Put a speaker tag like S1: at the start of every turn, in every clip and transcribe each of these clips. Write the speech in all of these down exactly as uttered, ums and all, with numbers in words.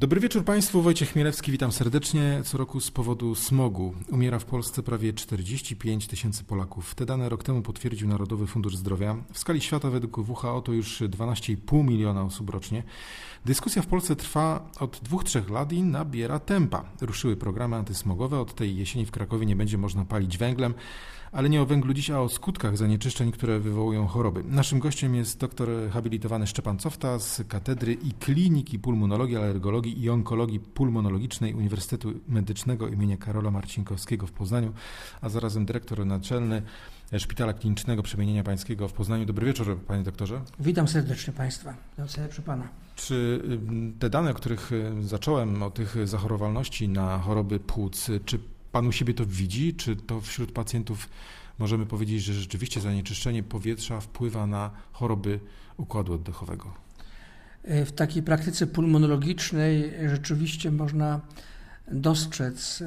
S1: Dobry wieczór Państwu, Wojciech Chmielewski, witam serdecznie. Co roku z powodu smogu umiera w Polsce prawie czterdzieści pięć tysięcy Polaków. Te dane rok temu potwierdził Narodowy Fundusz Zdrowia. W skali świata według W H O to już dwanaście i pół miliona osób rocznie. Dyskusja w Polsce trwa od dwóch, trzech lat i nabiera tempa. Ruszyły programy antysmogowe, od tej jesieni w Krakowie nie będzie można palić węglem, ale nie o węglu dziś, a o skutkach zanieczyszczeń, które wywołują choroby. Naszym gościem jest doktor habilitowany Szczepan Cofta z Katedry i Kliniki Pulmonologii, Alergologii i Onkologii Pulmonologicznej Uniwersytetu Medycznego im. Karola Marcinkowskiego w Poznaniu, a zarazem dyrektor naczelny Szpitala Klinicznego Przemienienia Pańskiego w Poznaniu. Dobry wieczór, panie doktorze.
S2: Witam serdecznie Państwa. Witam serdecznie Pana.
S1: Czy te dane, o których zacząłem, o tych zachorowalności na choroby płuc, czy Pan u siebie to widzi? Czy to wśród pacjentów możemy powiedzieć, że rzeczywiście zanieczyszczenie powietrza wpływa na choroby układu oddechowego?
S2: W takiej praktyce pulmonologicznej rzeczywiście można dostrzec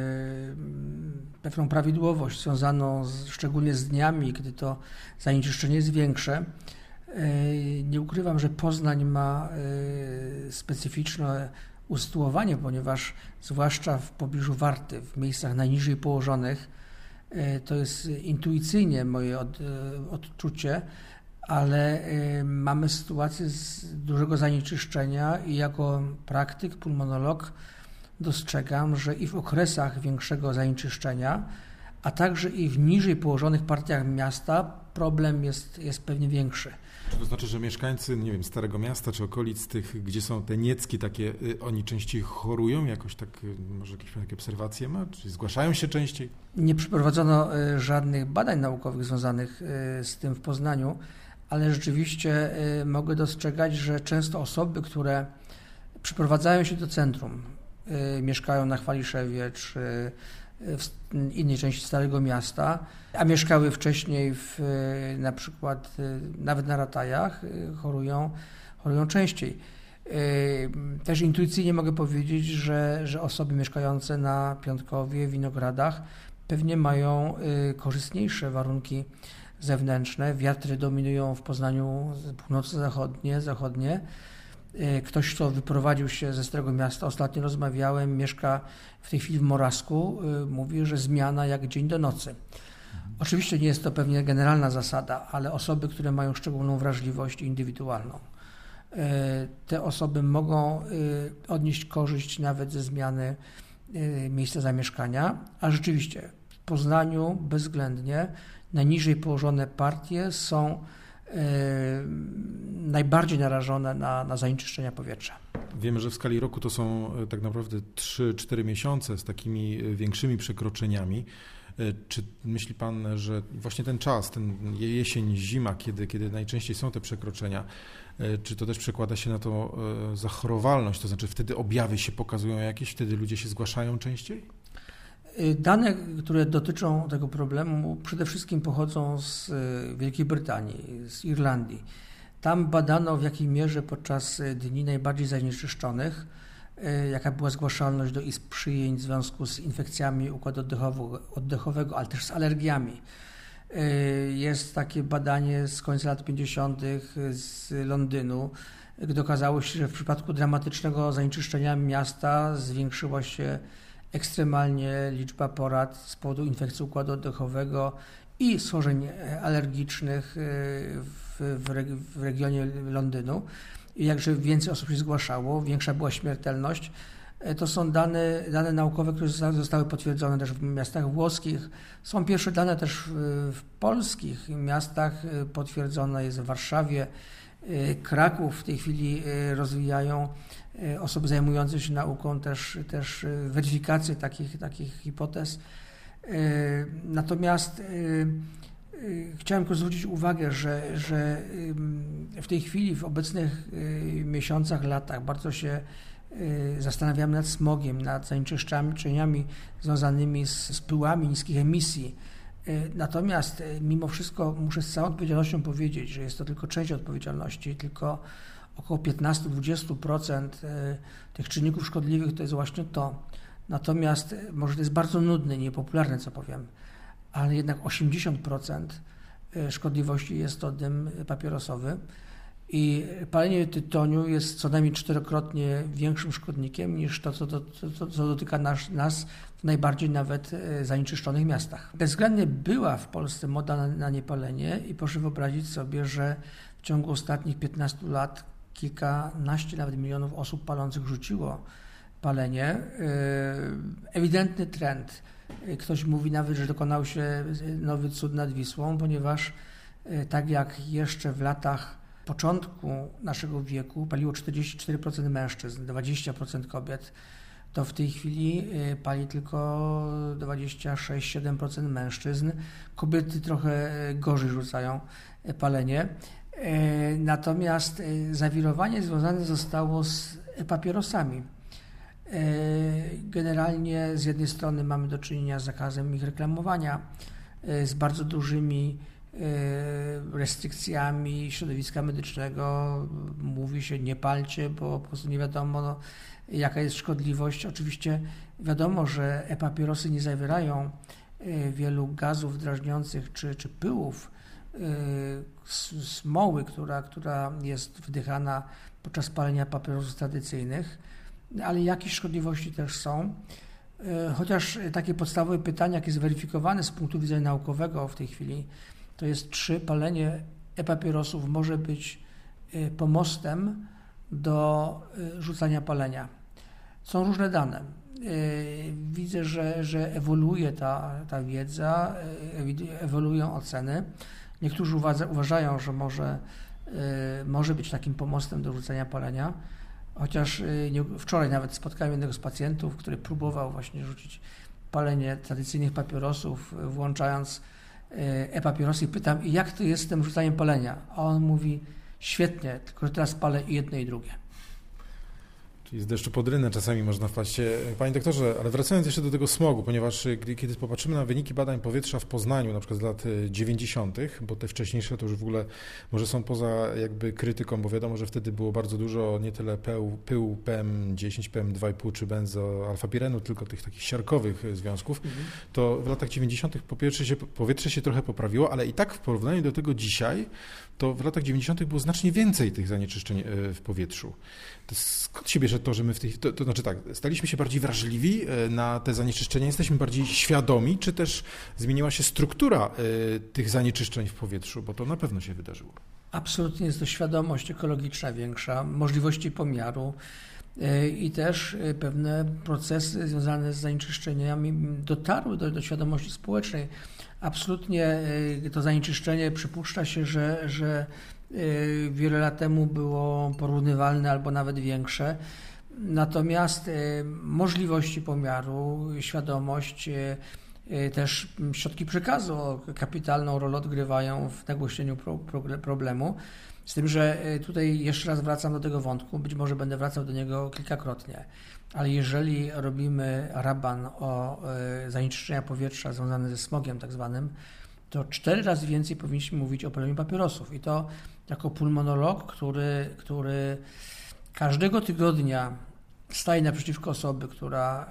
S2: pewną prawidłowość związaną z, szczególnie z dniami, gdy to zanieczyszczenie jest większe. Nie ukrywam, że Poznań ma specyficzne usytuowanie, ponieważ zwłaszcza w pobliżu Warty, w miejscach najniżej położonych, to jest intuicyjnie moje od, odczucie, ale mamy sytuację z dużego zanieczyszczenia i jako praktyk, pulmonolog dostrzegam, że i w okresach większego zanieczyszczenia, a także i w niżej położonych partiach miasta problem jest, jest pewnie większy.
S1: Czy to znaczy, że mieszkańcy, nie wiem, Starego Miasta czy okolic tych, gdzie są te niecki takie, oni częściej chorują? Jakoś tak, może jakieś takie obserwacje ma? Czy zgłaszają się częściej?
S2: Nie przeprowadzono żadnych badań naukowych związanych z tym w Poznaniu, ale rzeczywiście mogę dostrzegać, że często osoby, które przyprowadzają się do centrum, mieszkają na Chwaliszewie czy w innej części Starego Miasta, a mieszkały wcześniej w, na przykład nawet na Ratajach, chorują, chorują częściej. Też intuicyjnie mogę powiedzieć, że, że osoby mieszkające na Piątkowie, Winogradach pewnie mają korzystniejsze warunki zewnętrzne. Wiatry dominują w Poznaniu północno-zachodnie, zachodnie. Ktoś, kto wyprowadził się ze Starego Miasta, ostatnio rozmawiałem, mieszka w tej chwili w Morawsku, mówi, że zmiana jak dzień do nocy. Mhm. Oczywiście nie jest to pewnie generalna zasada, ale osoby, które mają szczególną wrażliwość indywidualną, te osoby mogą odnieść korzyść nawet ze zmiany miejsca zamieszkania, a rzeczywiście w Poznaniu bezwzględnie najniżej położone partie są najbardziej narażone na, na zanieczyszczenia powietrza.
S1: Wiemy, że w skali roku to są tak naprawdę trzy cztery miesiące z takimi większymi przekroczeniami. Czy myśli Pan, że właśnie ten czas, ten jesień, zima, kiedy, kiedy najczęściej są te przekroczenia, czy to też przekłada się na to zachorowalność, to znaczy wtedy objawy się pokazują jakieś, wtedy ludzie się zgłaszają częściej?
S2: Dane, które dotyczą tego problemu, przede wszystkim pochodzą z Wielkiej Brytanii, z Irlandii. Tam badano, w jakiej mierze podczas dni najbardziej zanieczyszczonych, jaka była zgłaszalność do izb przyjęć w związku z infekcjami układu oddechowego, oddechowego, ale też z alergiami. Jest takie badanie z końca lat pięćdziesiątych z Londynu, gdy okazało się, że w przypadku dramatycznego zanieczyszczenia miasta zwiększyła się ekstremalnie liczba porad z powodu infekcji układu oddechowego i schorzeń alergicznych w, w, w regionie Londynu. I jakże więcej osób się zgłaszało, większa była śmiertelność. To są dane, dane naukowe, które zostały potwierdzone też w miastach włoskich. Są pierwsze dane też w, w polskich miastach, potwierdzone jest w Warszawie. Kraków w tej chwili rozwijają osoby zajmujące się nauką też, też weryfikację takich, takich hipotez. Natomiast chciałem tylko zwrócić uwagę, że, że w tej chwili, w obecnych miesiącach, latach bardzo się zastanawiamy nad smogiem, nad zanieczyszczeniami związanymi z, z pyłami niskich emisji. Natomiast mimo wszystko muszę z całą odpowiedzialnością powiedzieć, że jest to tylko część odpowiedzialności, tylko około piętnaście do dwudziestu procent tych czynników szkodliwych to jest właśnie to. Natomiast może to jest bardzo nudne, niepopularne, co powiem, ale jednak osiemdziesiąt procent szkodliwości jest to dym papierosowy I palenie tytoniu jest co najmniej czterokrotnie większym szkodnikiem niż to, co, to, to, co dotyka nas, nas w najbardziej nawet zanieczyszczonych miastach. Bezwzględnie była w Polsce moda na, na niepalenie i proszę wyobrazić sobie, że w ciągu ostatnich piętnastu lat kilkanaście nawet milionów osób palących rzuciło palenie. Ewidentny trend. Ktoś mówi nawet, że dokonał się nowy cud nad Wisłą, ponieważ tak jak jeszcze w latach początku naszego wieku paliło czterdzieści cztery procent mężczyzn, dwadzieścia procent kobiet, to w tej chwili pali tylko dwadzieścia sześć do dwudziestu siedmiu procent mężczyzn. Kobiety trochę gorzej rzucają palenie. Natomiast zawirowanie związane zostało z papierosami. Generalnie z jednej strony mamy do czynienia z zakazem ich reklamowania, z bardzo dużymi restrykcjami środowiska medycznego. Mówi się nie palcie, bo po prostu nie wiadomo no, jaka jest szkodliwość. Oczywiście wiadomo, że e-papierosy nie zawierają wielu gazów drażniących czy, czy pyłów, smoły, która, która jest wdychana podczas palenia papierosów tradycyjnych, ale jakieś szkodliwości też są. Chociaż takie podstawowe pytanie, jakie jest zweryfikowane z punktu widzenia naukowego w tej chwili, to jest, czy palenie e-papierosów może być pomostem do rzucania palenia. Są różne dane. Widzę, że, że ewoluuje ta, ta wiedza, ewoluują oceny. Niektórzy uważa, uważają, że może, może być takim pomostem do rzucania palenia. Chociaż wczoraj nawet spotkałem jednego z pacjentów, który próbował właśnie rzucić palenie tradycyjnych papierosów, włączając e-papierosy i pytam, jak to jest z tym rzucaniem palenia? A on mówi, świetnie, tylko że teraz palę i jedno i drugie.
S1: Czyli z deszczu pod rynę czasami można wpaść. Panie doktorze, ale wracając jeszcze do tego smogu, ponieważ kiedy popatrzymy na wyniki badań powietrza w Poznaniu, na przykład z lat dziewięćdziesiątych, bo te wcześniejsze to już w ogóle może są poza jakby krytyką, bo wiadomo, że wtedy było bardzo dużo nie tyle pyłu, pyłu P M dziesięć, P M dwa i pół czy benzoalfapirenu, tylko tych takich siarkowych związków, mhm. to w latach dziewięćdziesiątych po pierwsze się, powietrze się trochę poprawiło, ale i tak w porównaniu do tego dzisiaj, to w latach dziewięćdziesiątych było znacznie więcej tych zanieczyszczeń w powietrzu. To skąd się bierze to, że my w tej... To, to znaczy tak, staliśmy się bardziej wrażliwi na te zanieczyszczenia, jesteśmy bardziej świadomi, czy też zmieniła się struktura tych zanieczyszczeń w powietrzu, bo to na pewno się wydarzyło.
S2: Absolutnie jest to świadomość ekologiczna większa, możliwości pomiaru i też pewne procesy związane z zanieczyszczeniami dotarły do, do świadomości społecznej. Absolutnie to zanieczyszczenie przypuszcza się, że, że wiele lat temu było porównywalne albo nawet większe. Natomiast możliwości pomiaru, świadomość, też środki przekazu kapitalną rolę odgrywają w nagłośnieniu pro, pro, problemu. Z tym, że tutaj jeszcze raz wracam do tego wątku, być może będę wracał do niego kilkakrotnie, ale jeżeli robimy raban o zanieczyszczenia powietrza związane ze smogiem tak zwanym, to cztery razy więcej powinniśmy mówić o paleniu papierosów. I to jako pulmonolog, który, który każdego tygodnia staje naprzeciwko osoby, która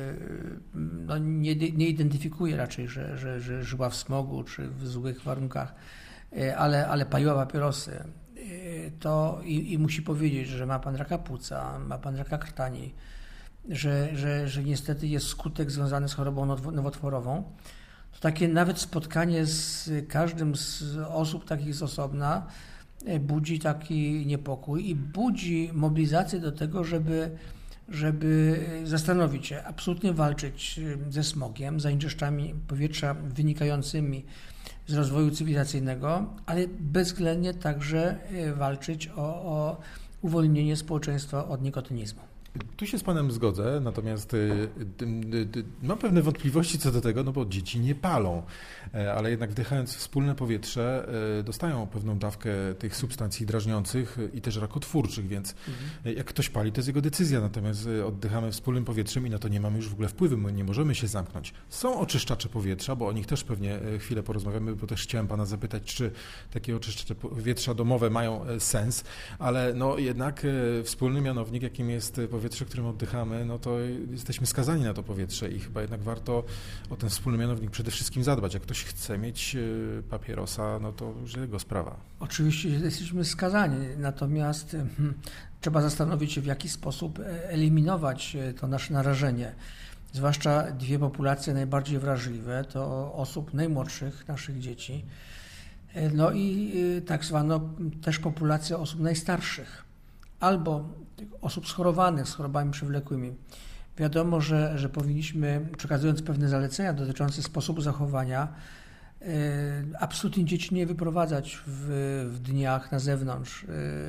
S2: no, nie, nie identyfikuje raczej, że, że, że żyła w smogu czy w złych warunkach, ale, ale paliła papierosy, to i, i musi powiedzieć, że ma pan raka płuca, ma pan raka krtani, że, że, że niestety jest skutek związany z chorobą nowotworową. To takie nawet spotkanie z każdym z osób takich z osobna budzi taki niepokój i budzi mobilizację do tego, żeby, żeby zastanowić się, absolutnie walczyć ze smogiem, zanieczyszczeniami powietrza wynikającymi z rozwoju cywilizacyjnego, ale bezwzględnie także walczyć o, o uwolnienie społeczeństwa od nikotynizmu.
S1: Tu się z panem zgodzę, natomiast y, y, y, y, mam pewne wątpliwości co do tego, no bo dzieci nie palą, ale jednak wdychając wspólne powietrze y, dostają pewną dawkę tych substancji drażniących i też rakotwórczych, więc mhm. jak ktoś pali, to jest jego decyzja, natomiast oddychamy wspólnym powietrzem i na to nie mamy już w ogóle wpływu, my nie możemy się zamknąć. Są oczyszczacze powietrza, bo o nich też pewnie chwilę porozmawiamy, bo też chciałem pana zapytać, czy takie oczyszczacze powietrza domowe mają sens, ale no jednak wspólny mianownik, jakim jest powietrze powietrze, którym oddychamy, no to jesteśmy skazani na to powietrze i chyba jednak warto o ten wspólny mianownik przede wszystkim zadbać. Jak ktoś chce mieć papierosa, no to już jego sprawa.
S2: Oczywiście jesteśmy skazani, natomiast hmm, trzeba zastanowić się, w jaki sposób eliminować to nasze narażenie. Zwłaszcza dwie populacje najbardziej wrażliwe to osób najmłodszych, naszych dzieci, no i tak zwaną też populacja osób najstarszych albo osób schorowanych z chorobami przewlekłymi. Wiadomo, że, że powinniśmy, przekazując pewne zalecenia dotyczące sposobu zachowania, absolutnie dzieci nie wyprowadzać w, w dniach na zewnątrz,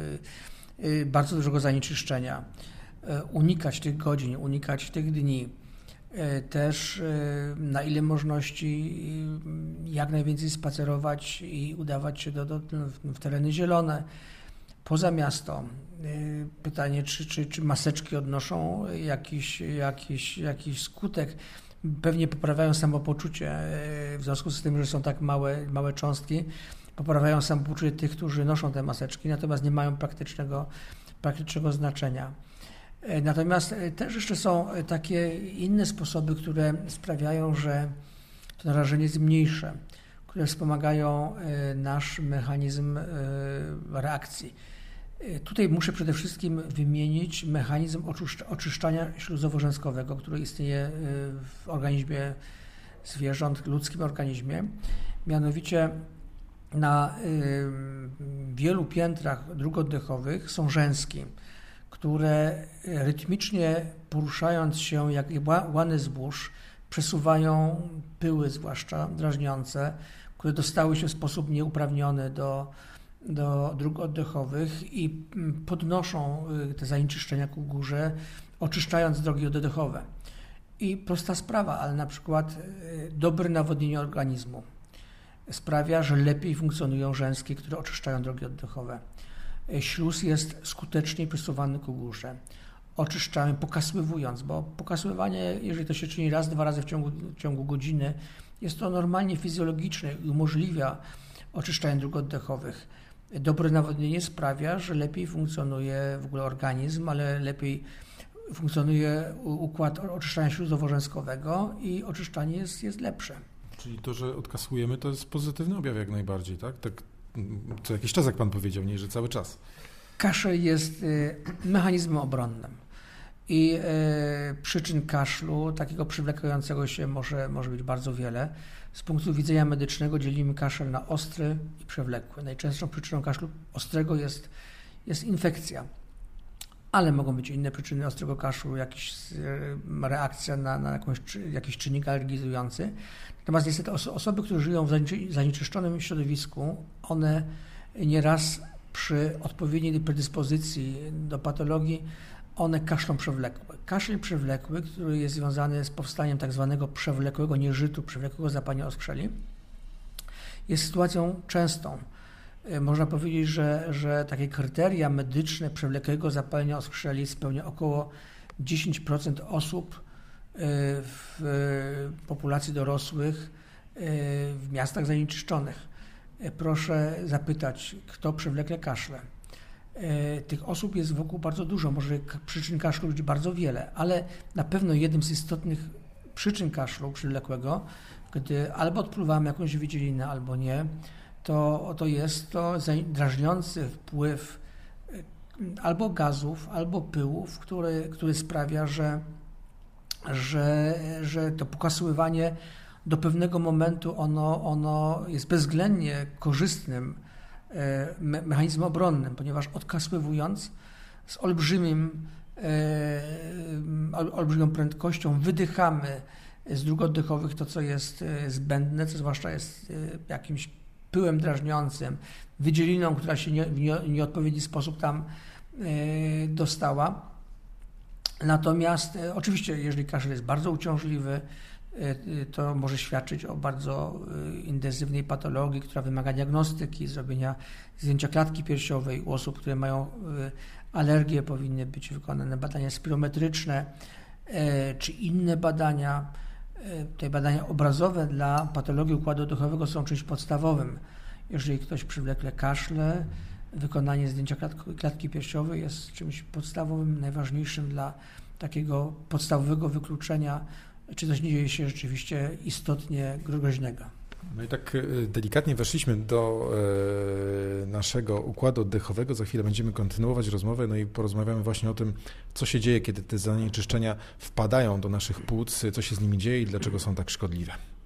S2: bardzo dużego zanieczyszczenia, unikać tych godzin, unikać tych dni. Też na ile możliwości jak najwięcej spacerować i udawać się do, do, w tereny zielone, poza miasto. Pytanie, czy, czy, czy maseczki odnoszą jakiś, jakiś, jakiś skutek. Pewnie poprawiają samopoczucie w związku z tym, że są tak małe, małe cząstki, poprawiają samopoczucie tych, którzy noszą te maseczki, natomiast nie mają praktycznego, praktycznego znaczenia. Natomiast też jeszcze są takie inne sposoby, które sprawiają, że to narażenie jest mniejsze, które wspomagają nasz mechanizm reakcji. Tutaj muszę przede wszystkim wymienić mechanizm oczyszczania śluzowo-rzęskowego, który istnieje w organizmie zwierząt, ludzkim organizmie. Mianowicie na wielu piętrach dróg oddechowych są rzęski, które rytmicznie poruszając się jak łany zbóż, przesuwają pyły, zwłaszcza drażniące, które dostały się w sposób nieuprawniony do, do dróg oddechowych i podnoszą te zanieczyszczenia ku górze, oczyszczając drogi oddechowe. I prosta sprawa, ale na przykład dobre nawodnienie organizmu sprawia, że lepiej funkcjonują rzęski, które oczyszczają drogi oddechowe. Śluz jest skutecznie przesuwany ku górze. Oczyszczamy, pokasływując, bo pokasływanie, jeżeli to się czyni raz, dwa razy w ciągu, w ciągu godziny, jest to normalnie fizjologiczne i umożliwia oczyszczanie dróg oddechowych. Dobre nawodnienie sprawia, że lepiej funkcjonuje w ogóle organizm, ale lepiej funkcjonuje układ oczyszczania śluzowo-rzęskowego i oczyszczanie jest, jest lepsze.
S1: Czyli to, że odkasłujemy, to jest pozytywny objaw jak najbardziej, tak? Tak co jakiś czas, jak pan powiedział, nie, że cały czas.
S2: Kaszel jest mechanizmem obronnym i przyczyn kaszlu, takiego przywlekającego się, może, może być bardzo wiele. Z punktu widzenia medycznego dzielimy kaszel na ostry i przewlekły. Najczęstszą przyczyną kaszlu ostrego jest, jest infekcja, ale mogą być inne przyczyny ostrego kaszlu, jakaś reakcja na, na jakąś, jakiś czynnik alergizujący. Natomiast niestety osoby, które żyją w zanieczyszczonym środowisku, one nieraz przy odpowiedniej predyspozycji do patologii, one kaszlą przewlekłe. Kaszel przewlekły, który jest związany z powstaniem tak zwanego przewlekłego nieżytu, przewlekłego zapalenia oskrzeli, jest sytuacją częstą. Można powiedzieć, że, że takie kryteria medyczne przewlekłego zapalenia oskrzeli spełnia około dziesięć procent osób w populacji dorosłych w miastach zanieczyszczonych. Proszę zapytać, kto przewlekle kaszle. Tych osób jest wokół bardzo dużo, może przyczyn kaszlu być bardzo wiele, ale na pewno jednym z istotnych przyczyn kaszlu przewlekłego, gdy albo odpływamy jakąś wydzielinę, albo nie, to, to jest to drażniący wpływ albo gazów, albo pyłów, który, który sprawia, że, że, że to pokasływanie do pewnego momentu ono, ono jest bezwzględnie korzystnym mechanizmem obronnym, ponieważ odkasływując z olbrzymim, olbrzymią prędkością wydychamy z dróg oddechowych to, co jest zbędne, co zwłaszcza jest jakimś pyłem drażniącym, wydzieliną, która się nie, w nieodpowiedni sposób tam dostała. Natomiast oczywiście, jeżeli kaszel jest bardzo uciążliwy, to może świadczyć o bardzo intensywnej patologii, która wymaga diagnostyki, zrobienia zdjęcia klatki piersiowej. U osób, które mają alergię, powinny być wykonane badania spirometryczne czy inne badania. Te badania obrazowe dla patologii układu oddechowego są czymś podstawowym. Jeżeli ktoś przywlekle kaszle, wykonanie zdjęcia klatki, klatki piersiowej jest czymś podstawowym, najważniejszym dla takiego podstawowego wykluczenia, czy coś nie dzieje się rzeczywiście istotnie groźnego.
S1: No i tak delikatnie weszliśmy do naszego układu oddechowego. Za chwilę będziemy kontynuować rozmowę, no i porozmawiamy właśnie o tym, co się dzieje, kiedy te zanieczyszczenia wpadają do naszych płuc, co się z nimi dzieje i dlaczego są tak szkodliwe.